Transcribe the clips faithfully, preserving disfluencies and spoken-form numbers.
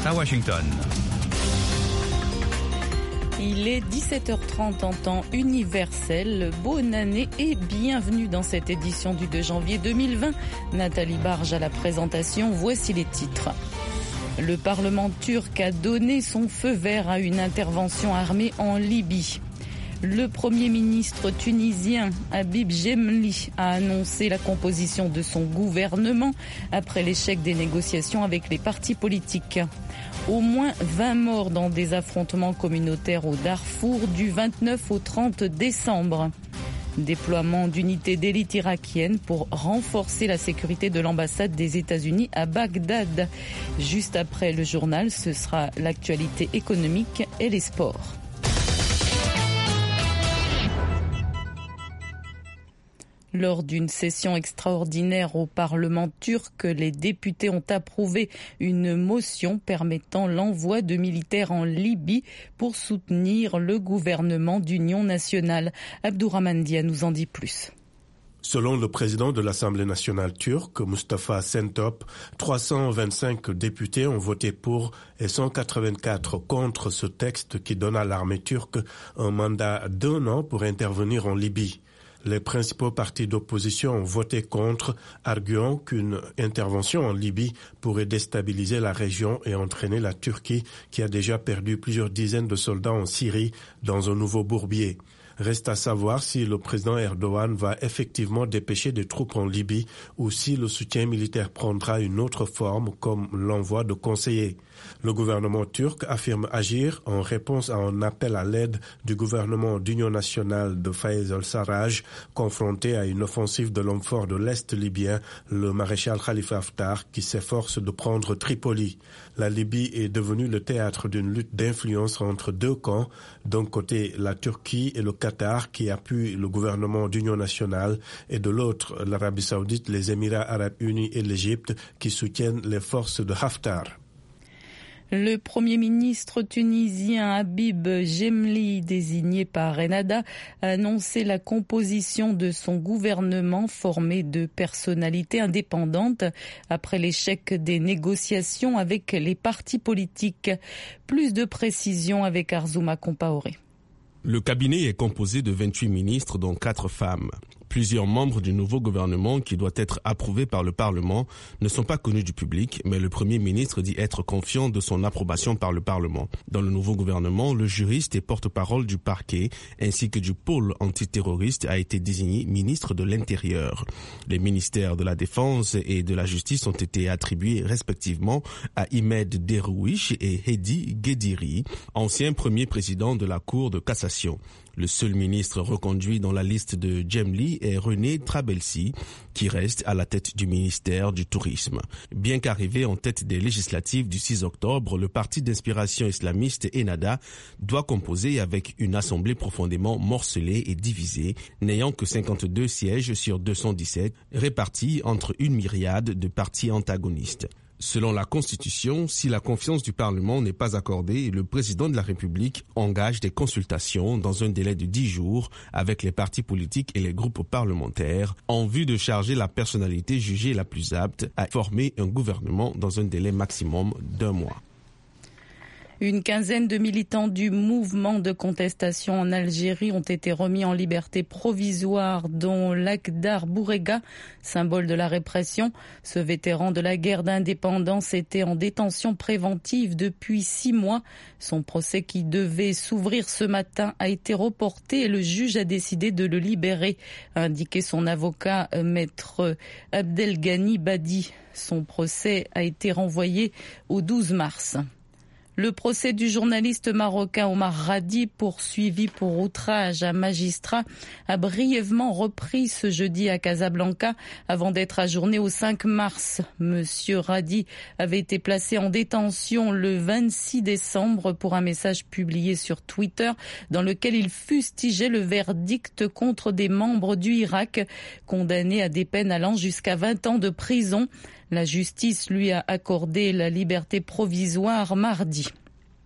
à Washington. Il est dix-sept heures trente en temps universel. Bonne année et bienvenue dans cette édition du deux janvier deux mille vingt. Nathalie Barge à la présentation. Voici les titres. Le Parlement turc a donné son feu vert à une intervention armée en Libye. Le Premier ministre tunisien Habib Gemli a annoncé la composition de son gouvernement après l'échec des négociations avec les partis politiques. Au moins vingt morts dans des affrontements communautaires au Darfour du vingt-neuf au trente décembre. Déploiement d'unités d'élite irakiennes pour renforcer la sécurité de l'ambassade des États-Unis à Bagdad. Juste après le journal, ce sera l'actualité économique et les sports. Lors d'une session extraordinaire au Parlement turc, les députés ont approuvé une motion permettant l'envoi de militaires en Libye pour soutenir le gouvernement d'union nationale. Abdourahmane Dia nous en dit plus. Selon le président de l'Assemblée nationale turque, Mustafa Şentop, trois cent vingt-cinq députés ont voté pour et cent quatre-vingt-quatre contre ce texte qui donne à l'armée turque un mandat d'un an pour intervenir en Libye. Les principaux partis d'opposition ont voté contre, arguant qu'une intervention en Libye pourrait déstabiliser la région et entraîner la Turquie, qui a déjà perdu plusieurs dizaines de soldats en Syrie, dans un nouveau bourbier. Reste à savoir si le président Erdogan va effectivement dépêcher des troupes en Libye ou si le soutien militaire prendra une autre forme comme l'envoi de conseillers. Le gouvernement turc affirme agir en réponse à un appel à l'aide du gouvernement d'union nationale de Fayez al-Sarraj, confronté à une offensive de l'homme fort de l'Est libyen, le maréchal Khalifa Haftar, qui s'efforce de prendre Tripoli. La Libye est devenue le théâtre d'une lutte d'influence entre deux camps, d'un côté la Turquie et le Qatar qui appuient le gouvernement d'union nationale et de l'autre l'Arabie saoudite, les Émirats arabes unis et l'Égypte qui soutiennent les forces de Haftar. Le Premier ministre tunisien Habib Gemli, désigné par Ennahda, a annoncé la composition de son gouvernement formé de personnalités indépendantes après l'échec des négociations avec les partis politiques. Plus de précisions avec Arzouma Compaoré. Le cabinet est composé de vingt-huit ministres, dont quatre femmes. Plusieurs membres du nouveau gouvernement, qui doit être approuvé par le Parlement, ne sont pas connus du public, mais le Premier ministre dit être confiant de son approbation par le Parlement. Dans le nouveau gouvernement, le juriste et porte-parole du parquet, ainsi que du pôle antiterroriste, a été désigné ministre de l'Intérieur. Les ministères de la Défense et de la Justice ont été attribués respectivement à Imed Derouish et Hedi Guediri, ancien premier président de la Cour de cassation. Le seul ministre reconduit dans la liste de Gemli est René Trabelsi, qui reste à la tête du ministère du Tourisme. Bien qu'arrivé en tête des législatives du six octobre, le parti d'inspiration islamiste Ennahda doit composer avec une assemblée profondément morcelée et divisée, n'ayant que cinquante-deux sièges sur deux cent dix-sept, répartis entre une myriade de partis antagonistes. Selon la Constitution, si la confiance du Parlement n'est pas accordée, le président de la République engage des consultations dans un délai de dix jours avec les partis politiques et les groupes parlementaires en vue de charger la personnalité jugée la plus apte à former un gouvernement dans un délai maximum d'un mois. Une quinzaine de militants du mouvement de contestation en Algérie ont été remis en liberté provisoire, dont Lakhdar Bourega, symbole de la répression. Ce vétéran de la guerre d'indépendance était en détention préventive depuis six mois. Son procès, qui devait s'ouvrir ce matin, a été reporté et le juge a décidé de le libérer, a indiqué son avocat, maître Abdelghani Badi. Son procès a été renvoyé au douze mars. Le procès du journaliste marocain Omar Radi, poursuivi pour outrage à magistrat, a brièvement repris ce jeudi à Casablanca avant d'être ajourné au cinq mars. Monsieur Radi avait été placé en détention le vingt-six décembre pour un message publié sur Twitter dans lequel il fustigeait le verdict contre des membres du Irak condamnés à des peines allant jusqu'à vingt ans de prison. La justice lui a accordé la liberté provisoire mardi.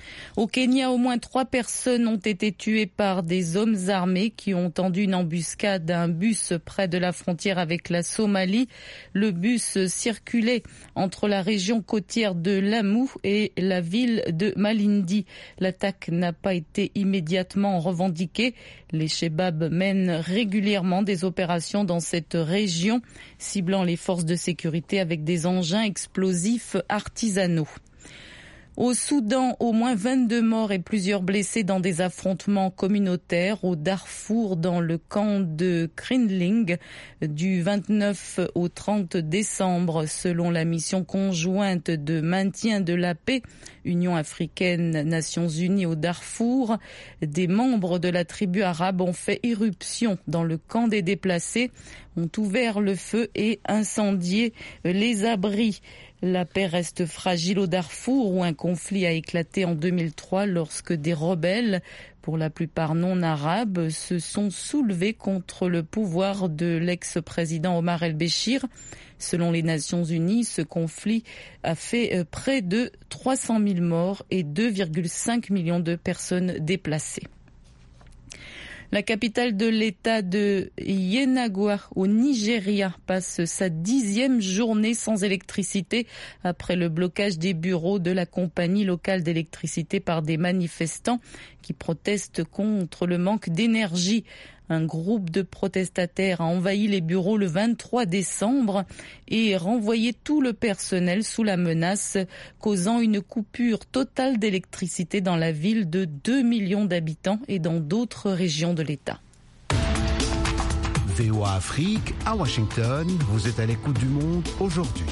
Au Kenya, au moins trois personnes ont été tuées par des hommes armés qui ont tendu une embuscade à un bus près de la frontière avec la Somalie. Le bus circulait entre la région côtière de Lamu et la ville de Malindi. L'attaque n'a pas été immédiatement revendiquée. Les Chebab mènent régulièrement des opérations dans cette région, ciblant les forces de sécurité avec des engins explosifs artisanaux. Au Soudan, au moins vingt-deux morts et plusieurs blessés dans des affrontements communautaires au Darfour, dans le camp de Krindling, du vingt-neuf au trente décembre, selon la mission conjointe de maintien de la paix, Union africaine, Nations unies au Darfour. Des membres de la tribu arabe ont fait irruption dans le camp des déplacés, ont ouvert le feu et incendié les abris. La paix reste fragile au Darfour où un conflit a éclaté en deux mille trois lorsque des rebelles, pour la plupart non arabes, se sont soulevés contre le pouvoir de l'ex-président Omar el-Béchir. Selon les Nations unies, ce conflit a fait près de trois cent mille morts et deux virgule cinq millions de personnes déplacées. La capitale de l'État de Yenagoa, au Nigeria, passe sa dixième journée sans électricité après le blocage des bureaux de la compagnie locale d'électricité par des manifestants qui protestent contre le manque d'énergie. Un groupe de protestataires a envahi les bureaux le vingt-trois décembre et renvoyé tout le personnel sous la menace, causant une coupure totale d'électricité dans la ville de deux millions d'habitants et dans d'autres régions de l'État. V O A Afrique, à Washington, vous êtes à l'écoute du monde aujourd'hui.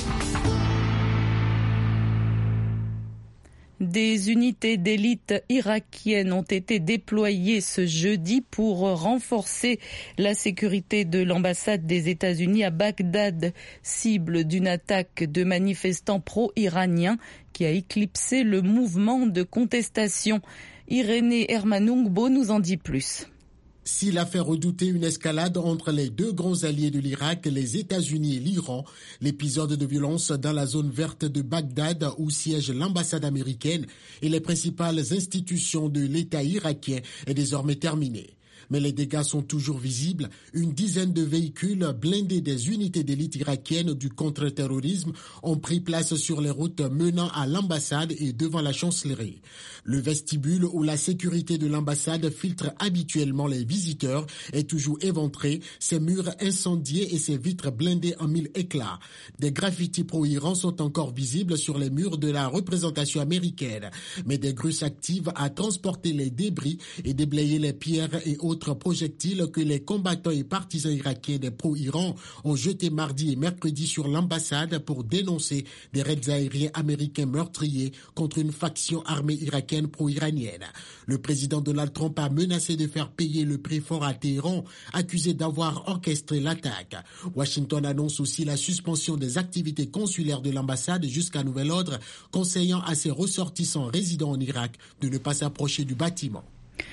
Des unités d'élite irakiennes ont été déployées ce jeudi pour renforcer la sécurité de l'ambassade des États-Unis à Bagdad, cible d'une attaque de manifestants pro-iraniens qui a éclipsé le mouvement de contestation. Irénée Hermanungbo nous en dit plus. S'il a fait redouter une escalade entre les deux grands alliés de l'Irak, les États-Unis et l'Iran, l'épisode de violence dans la zone verte de Bagdad où siège l'ambassade américaine et les principales institutions de l'État irakien est désormais terminé. Mais les dégâts sont toujours visibles. Une dizaine de véhicules blindés des unités d'élite irakiennes du contre-terrorisme ont pris place sur les routes menant à l'ambassade et devant la chancellerie. Le vestibule où la sécurité de l'ambassade filtre habituellement les visiteurs est toujours éventré, ses murs incendiés et ses vitres blindées en mille éclats. Des graffitis pro-Iran sont encore visibles sur les murs de la représentation américaine, mais des grues s'activent à transporter les débris et déblayer les pierres et autres projectiles que les combattants et partisans irakiens des pro-Iran ont jetés mardi et mercredi sur l'ambassade pour dénoncer des raids aériens américains meurtriers contre une faction armée irakienne pro-iranienne. Le président Donald Trump a menacé de faire payer le prix fort à Téhéran, accusé d'avoir orchestré l'attaque. Washington annonce aussi la suspension des activités consulaires de l'ambassade jusqu'à nouvel ordre, conseillant à ses ressortissants résidant en Irak de ne pas s'approcher du bâtiment.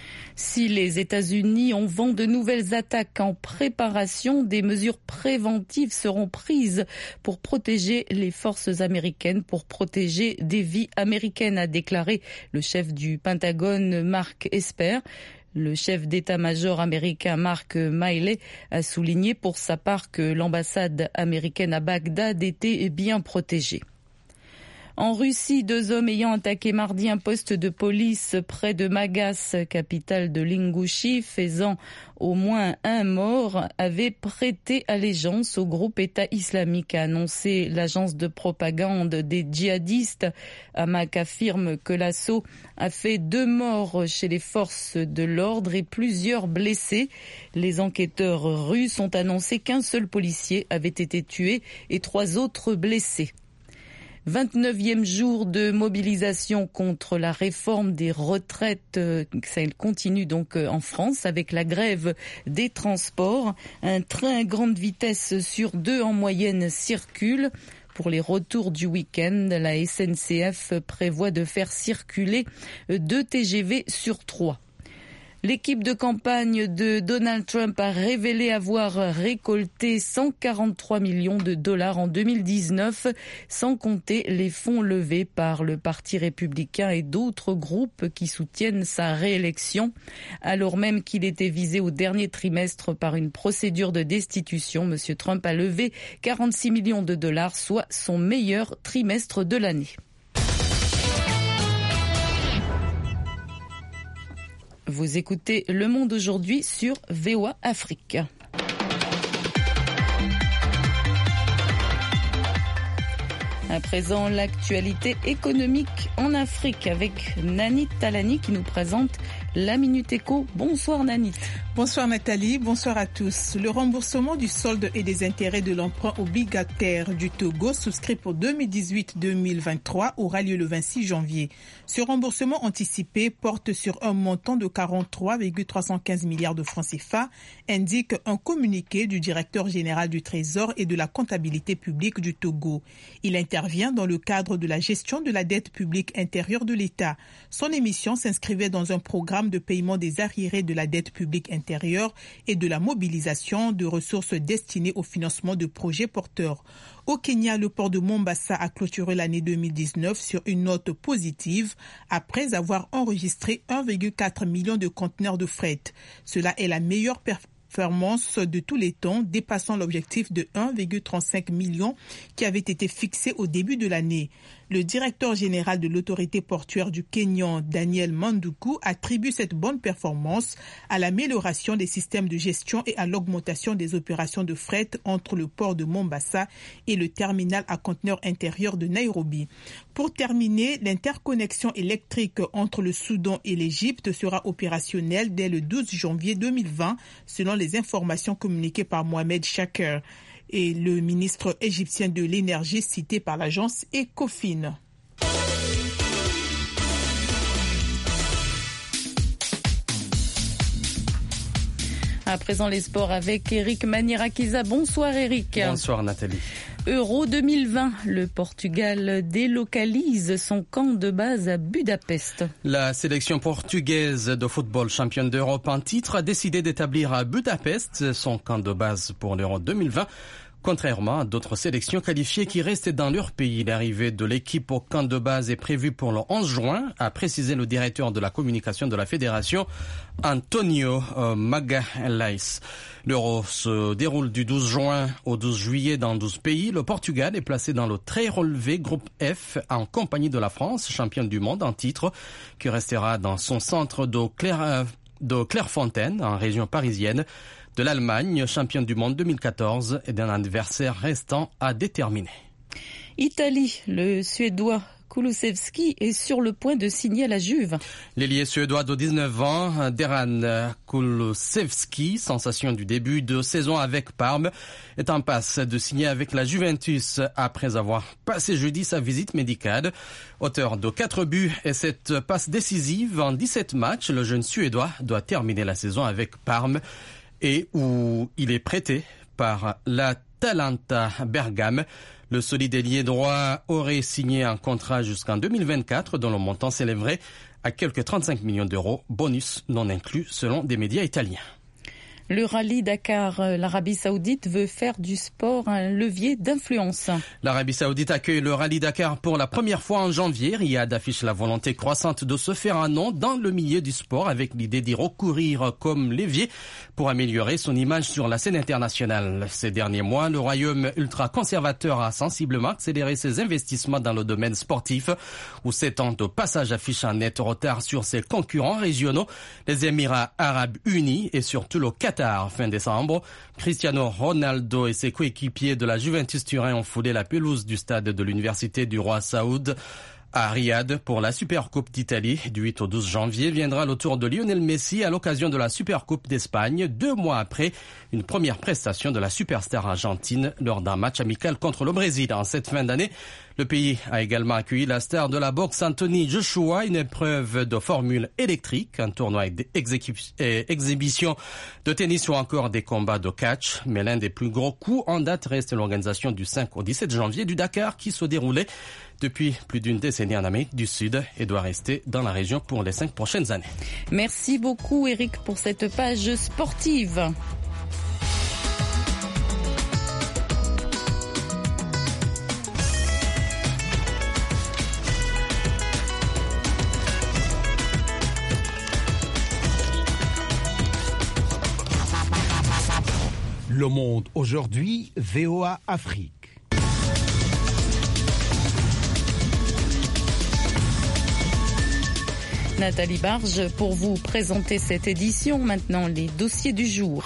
Si les États-Unis ont vent de nouvelles attaques en préparation, des mesures préventives seront prises pour protéger les forces américaines, pour protéger des vies américaines, a déclaré le chef du Pentagone, Mark Esper. Le chef d'état-major américain Mark Milley a souligné pour sa part que l'ambassade américaine à Bagdad était bien protégée. En Russie, deux hommes ayant attaqué mardi un poste de police près de Magas, capitale de l'Ingouchie, faisant au moins un mort, avaient prêté allégeance au groupe État islamique, a annoncé l'agence de propagande des djihadistes. Hamak affirme que l'assaut a fait deux morts chez les forces de l'ordre et plusieurs blessés. Les enquêteurs russes ont annoncé qu'un seul policier avait été tué et trois autres blessés. vingt-neuvième jour de mobilisation contre la réforme des retraites. Ça continue donc en France avec la grève des transports. Un train à grande vitesse sur deux en moyenne circule. Pour les retours du week-end, la S N C F prévoit de faire circuler deux T G V sur trois. L'équipe de campagne de Donald Trump a révélé avoir récolté cent quarante-trois millions de dollars en deux mille dix-neuf, sans compter les fonds levés par le Parti républicain et d'autres groupes qui soutiennent sa réélection. Alors même qu'il était visé au dernier trimestre par une procédure de destitution, M. Trump a levé quarante-six millions de dollars, soit son meilleur trimestre de l'année. Vous écoutez Le Monde aujourd'hui sur V O A Afrique. À présent, l'actualité économique en Afrique avec Nanit Talani qui nous présente la Minute Éco. Bonsoir Nanit. Bonsoir Nathalie, bonsoir à tous. Le remboursement du solde et des intérêts de l'emprunt obligataire du Togo souscrit pour deux mille dix-huit deux mille vingt-trois aura lieu le vingt-six janvier. Ce remboursement anticipé porte sur un montant de quarante-trois virgule trois cent quinze milliards de francs C F A, indique un communiqué du directeur général du Trésor et de la comptabilité publique du Togo. Il intervient dans le cadre de la gestion de la dette publique intérieure de l'État. Son émission s'inscrivait dans un programme de paiement des arriérés de la dette publique intérieure et de la mobilisation de ressources destinées au financement de projets porteurs. Au Kenya, le port de Mombasa a clôturé l'année deux mille dix-neuf sur une note positive après avoir enregistré un virgule quatre million de conteneurs de fret. Cela est la meilleure performance performance de tous les temps, dépassant l'objectif de un virgule trente-cinq million qui avait été fixé au début de l'année. Le directeur général de l'autorité portuaire du Kenya, Daniel Manduku, attribue cette bonne performance à l'amélioration des systèmes de gestion et à l'augmentation des opérations de fret entre le port de Mombasa et le terminal à conteneurs intérieurs de Nairobi. Pour terminer, l'interconnexion électrique entre le Soudan et l'Égypte sera opérationnelle dès le douze janvier deux mille vingt, selon les informations communiquées par Mohamed Shaker et le ministre égyptien de l'énergie cité par l'agence Ecofin. À présent, les sports avec Eric Manirakiza. Bonsoir Eric. Bonsoir Nathalie. Euro deux mille vingt, le Portugal délocalise son camp de base à Budapest. La sélection portugaise de football championne d'Europe en titre a décidé d'établir à Budapest son camp de base pour l'Euro deux mille vingt. Contrairement à d'autres sélections qualifiées qui restaient dans leur pays, l'arrivée de l'équipe au camp de base est prévue pour le onze juin, a précisé le directeur de la communication de la fédération, Antonio Magalhães. L'Euro se déroule du douze juin au douze juillet dans douze pays. Le Portugal est placé dans le très relevé groupe F en compagnie de la France, championne du monde en titre, qui restera dans son centre de, Claire, de Clairefontaine, en région parisienne, de l'Allemagne, championne du monde deux mille quatorze, et d'un adversaire restant à déterminer. Italie, le Suédois Kulusevski est sur le point de signer à la Juve. L'ailier suédois de dix-neuf ans, Dejan Kulusevski, sensation du début de saison avec Parme, est en passe de signer avec la Juventus après avoir passé jeudi sa visite médicale. Auteur de quatre buts et cette passe décisive en dix-sept matchs, le jeune Suédois doit terminer la saison avec Parme et où il est prêté par l'Atalanta Bergame. Le solide ailier droit aurait signé un contrat jusqu'en deux mille vingt-quatre dont le montant s'élèverait à quelques trente-cinq millions d'euros, bonus non inclus selon des médias italiens. Le rallye Dakar, l'Arabie Saoudite veut faire du sport un levier d'influence. L'Arabie Saoudite accueille le rallye Dakar pour la première fois en janvier. Riyad affiche la volonté croissante de se faire un nom dans le milieu du sport avec l'idée d'y recourir comme levier pour améliorer son image sur la scène internationale. Ces derniers mois, le royaume ultra-conservateur a sensiblement accéléré ses investissements dans le domaine sportif où s'étend au passage affiche un net retard sur ses concurrents régionaux, les Émirats arabes unis et surtout le Qatar. Fin décembre, Cristiano Ronaldo et ses coéquipiers de la Juventus Turin ont foulé la pelouse du stade de l'Université du Roi Saoud à Riyad pour la Supercoupe d'Italie. Du huit au douze janvier viendra le tour de Lionel Messi à l'occasion de la Supercoupe d'Espagne, deux mois après une première prestation de la superstar argentine lors d'un match amical contre le Brésil. En cette fin d'année, Le pays a également accueilli la star de la boxe Anthony Joshua, une épreuve de formule électrique, un tournoi d'exhibition de tennis ou encore des combats de catch. Mais l'un des plus gros coups en date reste l'organisation du cinq au dix-sept janvier du Dakar qui se déroulait depuis plus d'une décennie en Amérique du Sud et doit rester dans la région pour les cinq prochaines années. Merci beaucoup Eric pour cette page sportive. Le Monde aujourd'hui, V O A Afrique. Nathalie Barge pour vous présenter cette édition. Maintenant, les dossiers du jour.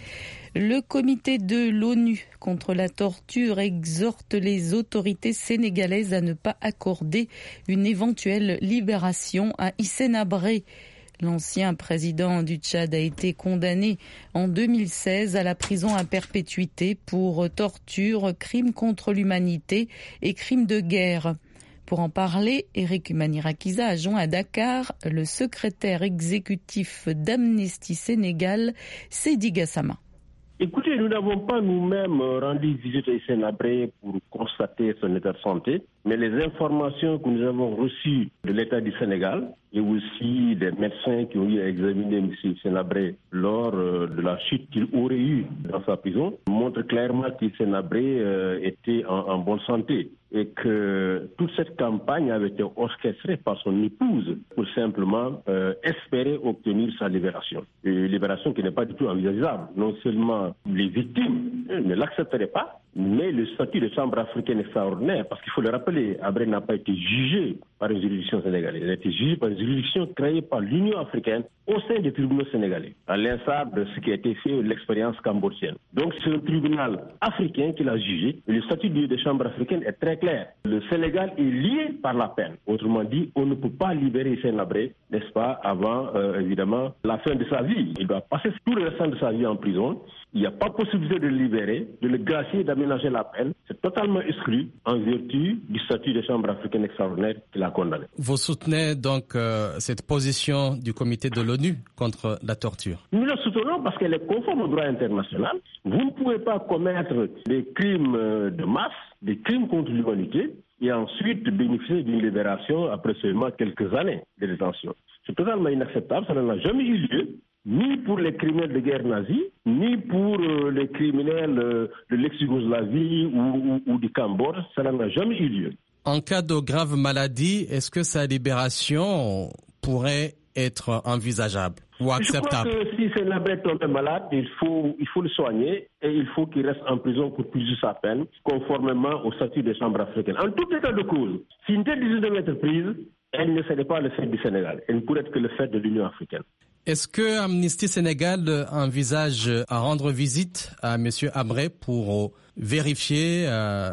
Le comité de l'ONU contre la torture exhorte les autorités sénégalaises à ne pas accorder une éventuelle libération à Hissène Habré. L'ancien président du Tchad a été condamné en deux mille seize à la prison à perpétuité pour torture, crimes contre l'humanité et crimes de guerre. Pour en parler, Eric Manirakiza a joint à Dakar le secrétaire exécutif d'Amnesty Sénégal, Seydi Gassama. Écoutez, nous n'avons pas nous-mêmes rendu visite à Hissène Habré pour constater son état de santé, mais les informations que nous avons reçues de l'État du Sénégal et aussi des médecins qui ont eu à examiner M. Hissène Habré lors de la chute qu'il aurait eue dans sa prison montrent clairement qu'Hissène Habré était en, en bonne santé et que toute cette campagne avait été orchestrée par son épouse pour simplement euh, espérer obtenir sa libération. Une libération qui n'est pas du tout envisageable. Non seulement les victimes ne l'accepteraient pas, mais le statut de chambre africaine extraordinaire, parce qu'il faut le rappeler, Habré n'a pas été jugé par une juridiction sénégalaise. Il a été jugé par une juridiction créée par l'Union africaine au sein des tribunaux sénégalais, à l'instar de ce qui a été fait de l'expérience cambodgienne. Donc c'est un tribunal africain qui l'a jugé, et le statut de chambre africaine est très clair. Le Sénégal est lié par la peine. Autrement dit, on ne peut pas libérer Hissène Habré, n'est-ce pas, avant, euh, évidemment, la fin de sa vie. Il doit passer tout le restant de sa vie en prison. Il n'y a pas possibilité de le libérer, de le gracier, d'aménager la peine. C'est totalement exclu en vertu du statut de chambre africaine extraordinaire qu'il a condamné. Vous soutenez donc euh, cette position du comité de l'ONU contre la torture? Nous la soutenons parce qu'elle est conforme au droit international. Vous ne pouvez pas commettre des crimes de masse, des crimes contre l'humanité, et ensuite bénéficier d'une libération après seulement quelques années de détention. C'est totalement inacceptable, ça n'a jamais eu lieu, ni pour les criminels de guerre nazis, ni pour euh, les criminels euh, de l'ex-Yougoslavie ou, ou, ou du Cambodge, ça n'a jamais eu lieu. En cas de grave maladie, est-ce que sa libération pourrait être envisageable ou acceptable? Je crois que si Hissène Habré tombe malade, il faut, il faut le soigner et il faut qu'il reste en prison pour purger sa peine, conformément au statut des chambres africaines. En tout état de cause, si une telle décision devait être prise, elle ne serait pas le fait du Sénégal. Elle ne pourrait être que le fait de l'Union africaine. Est-ce que Amnesty Sénégal envisage à rendre visite à M. Habré pour vérifier euh,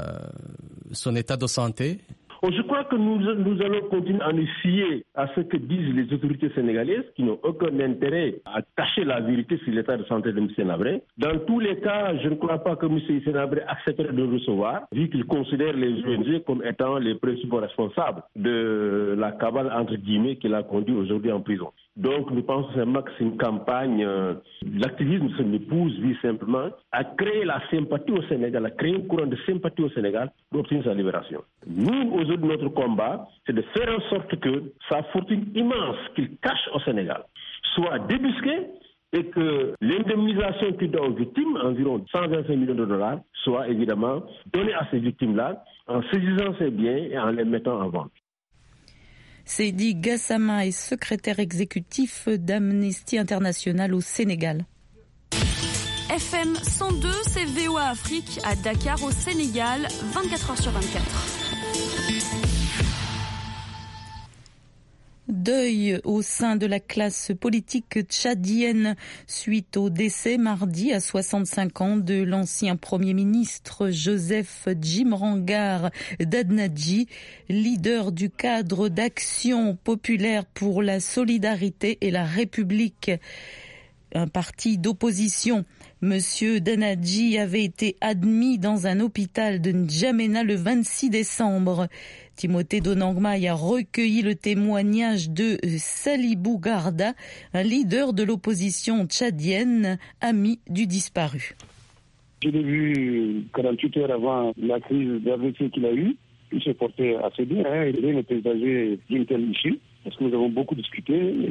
son état de santé? Je crois que nous, nous allons continuer à nous fier à ce que disent les autorités sénégalaises qui n'ont aucun intérêt à cacher la vérité sur l'état de santé de M. Habré. Dans tous les cas, je ne crois pas que M. Hissène Habré accepterait de le recevoir, vu qu'il considère les O N G comme étant les principaux responsables de la cabale, entre guillemets, qu'il a conduit aujourd'hui en prison. Donc, nous pensons simplement que c'est une campagne, euh, l'activisme de son épouse vise simplement à créer la sympathie au Sénégal, à créer un courant de sympathie au Sénégal pour obtenir sa libération. Nous, aujourd'hui, notre combat, c'est de faire en sorte que sa fortune immense qu'il cache au Sénégal soit débusquée et que l'indemnisation qu'il doit aux victimes, environ cent vingt-cinq millions de dollars, soit évidemment donnée à ces victimes-là en saisissant ses biens et en les mettant en vente. Seydi Gassama est secrétaire exécutif d'Amnesty International au Sénégal. F M cent deux, c'est V O A Afrique à Dakar au Sénégal, vingt-quatre heures sur vingt-quatre. Deuil au sein de la classe politique tchadienne suite au décès mardi à soixante-cinq ans de l'ancien Premier ministre Joseph Djimrangar Dadnadji, leader du cadre d'action populaire pour la solidarité et la République, un parti d'opposition. Monsieur Danadji avait été admis dans un hôpital de N'Djamena le vingt-six décembre. Timothée Donangmaï a recueilli le témoignage de Salibou Garda, un leader de l'opposition tchadienne, ami du disparu. Je l'ai vu quarante-huit heures avant la crise d'A V C qu'il a eue. Il se portait assez bien, hein. Il n'était pas âgé d'une telle issue, parce que nous avons beaucoup discuté.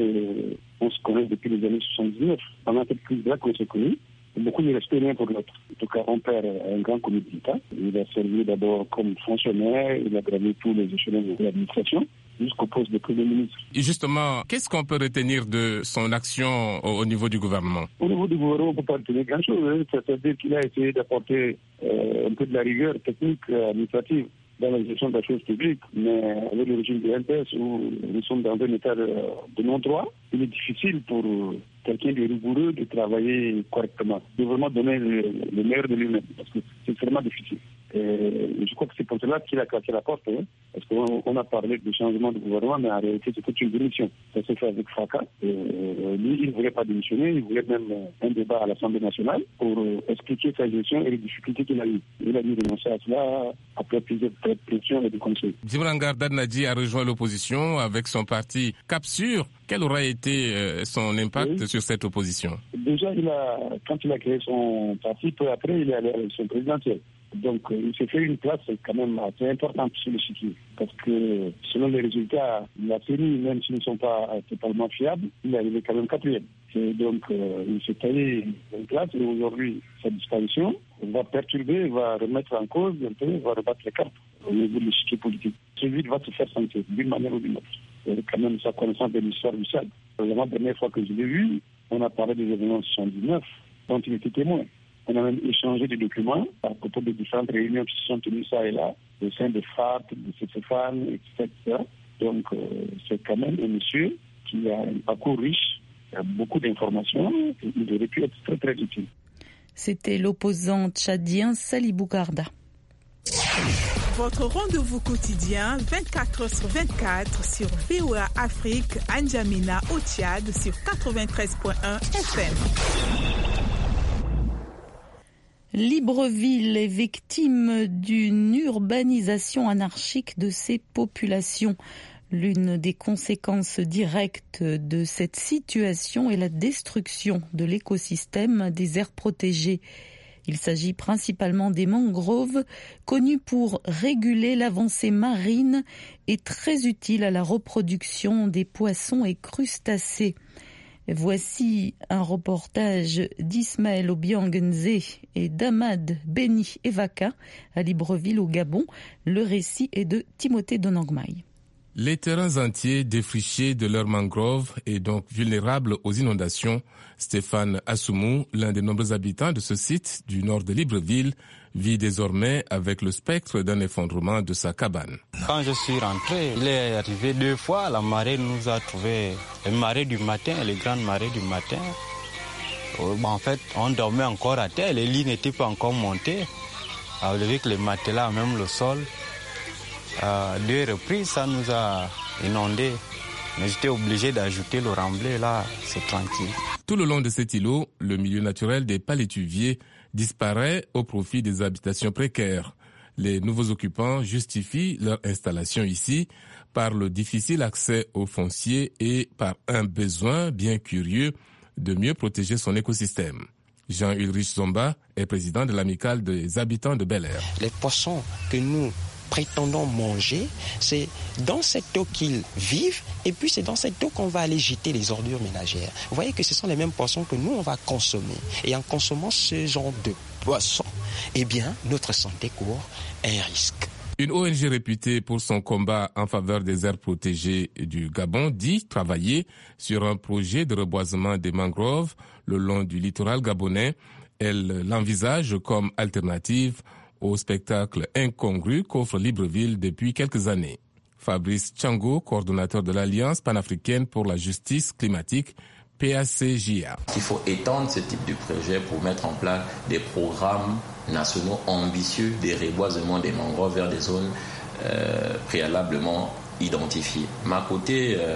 Et on se connaît depuis les années soixante-dix-neuf. Pendant cette crise-là qu'on s'est connus, beaucoup ne restaient l'un pour l'autre. En tout cas, mon père a un grand commis d'État. Il a servi d'abord comme fonctionnaire, il a gravé tous les échelons de l'administration, jusqu'au poste de Premier ministre. Et justement, qu'est-ce qu'on peut retenir de son action au, au niveau du gouvernement? Au niveau du gouvernement, on ne peut pas retenir grand-chose. Hein. C'est-à-dire qu'il a essayé d'apporter euh, un peu de la rigueur technique, euh, administrative, dans la gestion de la chose publique, mais avec le régime de N P S où nous sommes dans un état de, de non-droit, il est difficile pour quelqu'un de rigoureux de travailler correctement, de vraiment donner le, le meilleur de lui-même, parce que c'est vraiment difficile. Et je crois que c'est pour cela qu'il a cassé la porte, hein, parce qu'on on a parlé de changement de gouvernement, mais en réalité c'était une démission. Ça s'est fait avec fracas. Et lui, il ne voulait pas démissionner, il voulait même un débat à l'Assemblée nationale pour expliquer sa gestion et les difficultés qu'il a eues. Il a dû renoncer à cela après plusieurs pressions et des conseils. Djibrangard Danadji a rejoint l'opposition avec son parti Capsure. Quel aurait été euh, son impact oui. sur cette opposition? Déjà, il a, quand il a créé son parti, peu après, il est allé à l'élection présidentielle. Donc, il s'est fait une place quand même assez importante sur le chiquier. Parce que, selon les résultats, la C E N I, même s'ils ne sont pas totalement fiables, il est arrivé quand même quatrième. Et donc, euh, il s'est taillé une place et aujourd'hui, sa disparition va perturber, va remettre en cause un peu, va rebattre les cartes au niveau de l'échiquier politique. Celui va se faire sentir d'une manière ou d'une autre. Et quand même sa connaissance de l'histoire du Tchad. La dernière fois que je l'ai vu, on a parlé des événements de soixante-dix-neuf, dont il était témoin. On a même échangé des documents à propos de différentes réunions qui se sont tenues ça et là, au sein de F A T, de C C F A N, et cetera. Donc, euh, c'est quand même un monsieur qui a un parcours riche, il a beaucoup d'informations, et il aurait pu être très, très utile. C'était l'opposant tchadien Salibou Garda. Votre rendez-vous quotidien, vingt-quatre heures sur vingt-quatre, sur V O A Afrique, à N'Djamena, au Tchad, sur quatre-vingt-treize virgule un F M. Libreville est victime d'une urbanisation anarchique de ses populations. L'une des conséquences directes de cette situation est la destruction de l'écosystème des aires protégées. Il s'agit principalement des mangroves, connus pour réguler l'avancée marine et très utiles à la reproduction des poissons et crustacés. Voici un reportage d'Ismaël Obiangenze et d'Ahmad Beni Evaka à Libreville au Gabon. Le récit est de Timothée Donangmaï. Les terrains entiers défrichés de leurs mangroves et donc vulnérables aux inondations, Stéphane Assoumou, l'un des nombreux habitants de ce site du nord de Libreville, vit désormais avec le spectre d'un effondrement de sa cabane. Quand je suis rentré, il est arrivé deux fois, la marée nous a trouvé, la marée du matin, les grandes marées du matin. En fait, on dormait encore à terre, les lits n'étaient pas encore montés. Avec les matelas, même le sol, à deux reprises, ça nous a inondés. Mais j'étais obligé d'ajouter le remblai, là, c'est tranquille. Tout le long de cet îlot, le milieu naturel des palétuviers disparaît au profit des habitations précaires. Les nouveaux occupants justifient leur installation ici par le difficile accès au foncier et par un besoin bien curieux de mieux protéger son écosystème. Jean-Ulrich Zomba est président de l'amicale des habitants de Bel-Air. Les poissons que nous prétendons manger, c'est dans cette eau qu'ils vivent et puis c'est dans cette eau qu'on va aller jeter les ordures ménagères. Vous voyez que ce sont les mêmes poissons que nous on va consommer. Et en consommant ce genre de poissons, eh bien notre santé court un risque. Une O N G réputée pour son combat en faveur des aires protégées du Gabon dit travailler sur un projet de reboisement des mangroves le long du littoral gabonais. Elle l'envisage comme alternative au spectacle incongru qu'offre Libreville depuis quelques années. Fabrice Tchango, coordonnateur de l'Alliance panafricaine pour la justice climatique, P A C J A. Il faut étendre ce type de projet pour mettre en place des programmes nationaux ambitieux de reboisement des mangroves vers des zones euh, préalablement identifiées. Mais à côté euh,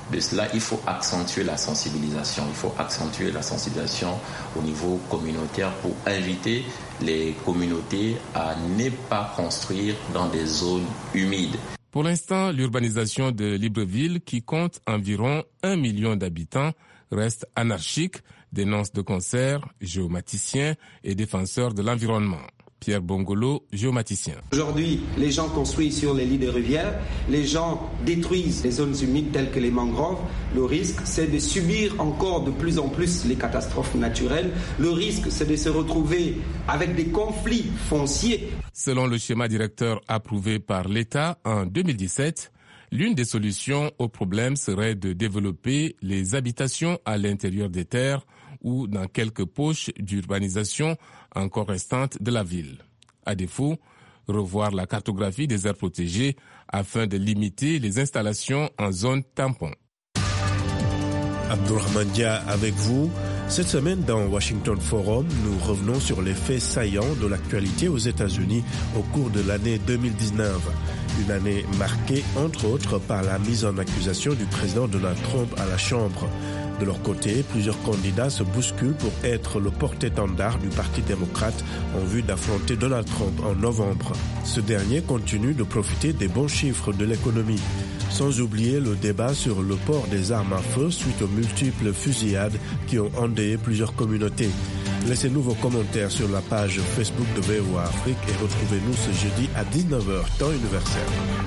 de cela, il faut accentuer la sensibilisation. Il faut accentuer la sensibilisation au niveau communautaire pour inviter les communautés à ne pas construire dans des zones humides. Pour l'instant, l'urbanisation de Libreville, qui compte environ un million d'habitants, reste anarchique, dénonce de concert, géomaticiens et défenseurs de l'environnement. Pierre Bongolo, géomaticien. Aujourd'hui, les gens construisent sur les lits de rivières, les gens détruisent les zones humides telles que les mangroves. Le risque, c'est de subir encore de plus en plus les catastrophes naturelles. Le risque, c'est de se retrouver avec des conflits fonciers. Selon le schéma directeur approuvé par l'État en deux mille dix-sept, l'une des solutions au problème serait de développer les habitations à l'intérieur des terres ou dans quelques poches d'urbanisation encore restantes de la ville. À défaut, revoir la cartographie des aires protégées afin de limiter les installations en zone tampon. Abdourahmane Dia avec vous. Cette semaine, dans Washington Forum, nous revenons sur les faits saillants de l'actualité aux États-Unis au cours de l'année deux mille dix-neuf. Une année marquée, entre autres, par la mise en accusation du président Donald Trump à la Chambre. De leur côté, plusieurs candidats se bousculent pour être le porte-étendard du Parti démocrate en vue d'affronter Donald Trump en novembre. Ce dernier continue de profiter des bons chiffres de l'économie. Sans oublier le débat sur le port des armes à feu suite aux multiples fusillades qui ont endeuillé plusieurs communautés. Laissez-nous vos commentaires sur la page Facebook de V O A Afrique et retrouvez-nous ce jeudi à dix-neuf heures, temps universel.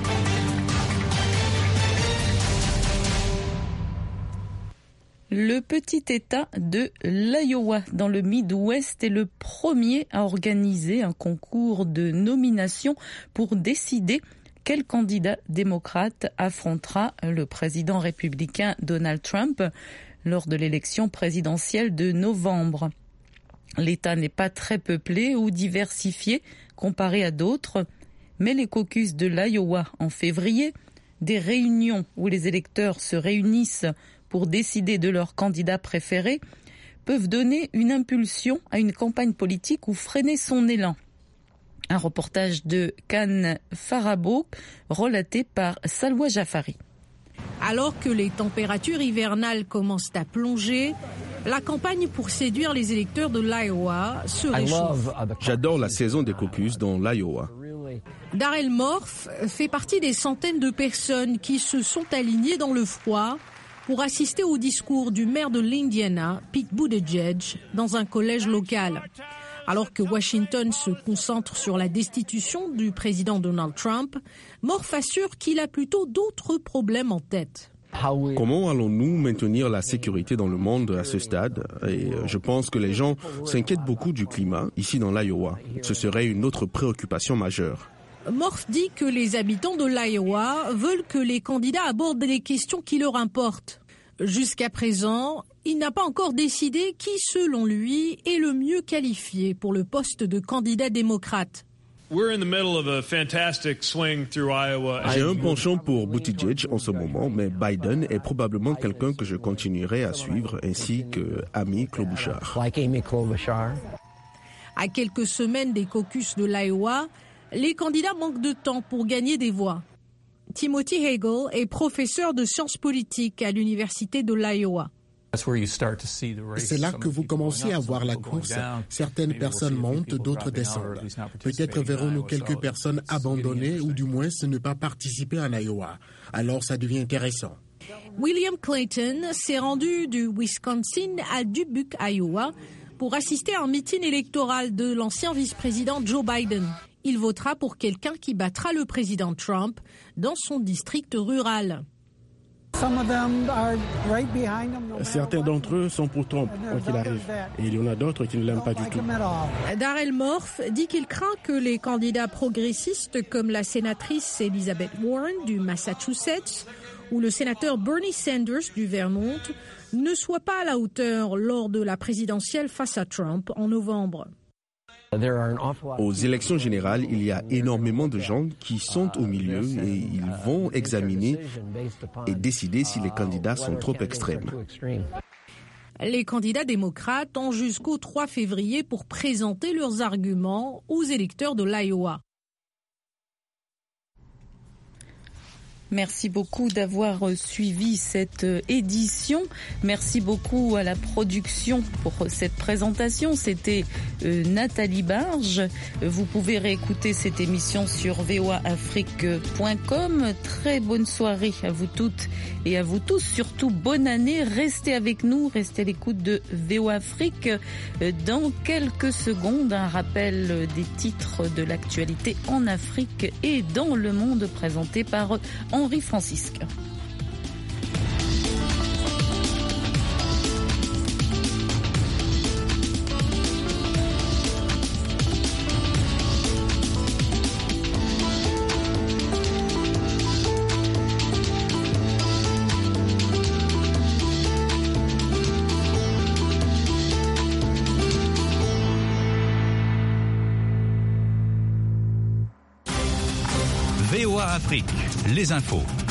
Le petit État de l'Iowa, dans le Midwest, est le premier à organiser un concours de nomination pour décider quel candidat démocrate affrontera le président républicain Donald Trump lors de l'élection présidentielle de novembre. L'État n'est pas très peuplé ou diversifié comparé à d'autres, mais les caucus de l'Iowa en février, des réunions où les électeurs se réunissent pour décider de leur candidat préféré, peuvent donner une impulsion à une campagne politique ou freiner son élan. Un reportage de Khan Farabo, relaté par Salwa Jafari. Alors que les températures hivernales commencent à plonger, la campagne pour séduire les électeurs de l'Iowa se réchauffe. J'adore la saison des caucus dans l'Iowa. Darrell Morph fait partie des centaines de personnes qui se sont alignées dans le froid pour assister au discours du maire de l'Indiana, Pete Buttigieg, dans un collège local. Alors que Washington se concentre sur la destitution du président Donald Trump, Morph assure qu'il a plutôt d'autres problèmes en tête. Comment allons-nous maintenir la sécurité dans le monde à ce stade? Et je pense que les gens s'inquiètent beaucoup du climat ici dans l'Iowa. Ce serait une autre préoccupation majeure. Morph dit que les habitants de l'Iowa veulent que les candidats abordent les questions qui leur importent. Jusqu'à présent, il n'a pas encore décidé qui, selon lui, est le mieux qualifié pour le poste de candidat démocrate. J'ai un penchant pour Buttigieg en ce moment, mais Biden est probablement quelqu'un que je continuerai à suivre, ainsi que Amy Klobuchar. À quelques semaines des caucus de l'Iowa, les candidats manquent de temps pour gagner des voix. Timothy Hagel est professeur de sciences politiques à l'université de l'Iowa. C'est là que vous commencez à voir la course. Certaines personnes montent, d'autres descendent. Peut-être verrons-nous quelques personnes abandonner ou du moins ne pas participer en Iowa. Alors ça devient intéressant. William Clayton s'est rendu du Wisconsin à Dubuque, Iowa, pour assister à un meeting électoral de l'ancien vice-président Joe Biden. Il votera pour quelqu'un qui battra le président Trump dans son district rural. Certains d'entre eux sont pour Trump, quoi qu'il arrive. Et il y en a d'autres qui ne l'aiment pas du tout. Darrell Morph dit qu'il craint que les candidats progressistes comme la sénatrice Elizabeth Warren du Massachusetts ou le sénateur Bernie Sanders du Vermont ne soient pas à la hauteur lors de la présidentielle face à Trump en novembre. Aux élections générales, il y a énormément de gens qui sont au milieu et ils vont examiner et décider si les candidats sont trop extrêmes. Les candidats démocrates ont jusqu'au trois février pour présenter leurs arguments aux électeurs de l'Iowa. Merci beaucoup d'avoir suivi cette édition. Merci beaucoup à la production pour cette présentation. C'était euh, Nathalie Barge. Vous pouvez réécouter cette émission sur v o a afrique point com. Très bonne soirée à vous toutes et à vous tous. Surtout bonne année. Restez avec nous, restez à l'écoute de V O A Afrique. Dans quelques secondes, un rappel des titres de l'actualité en Afrique et dans le monde présenté par Henri Francisque. V O A Afrique, les infos.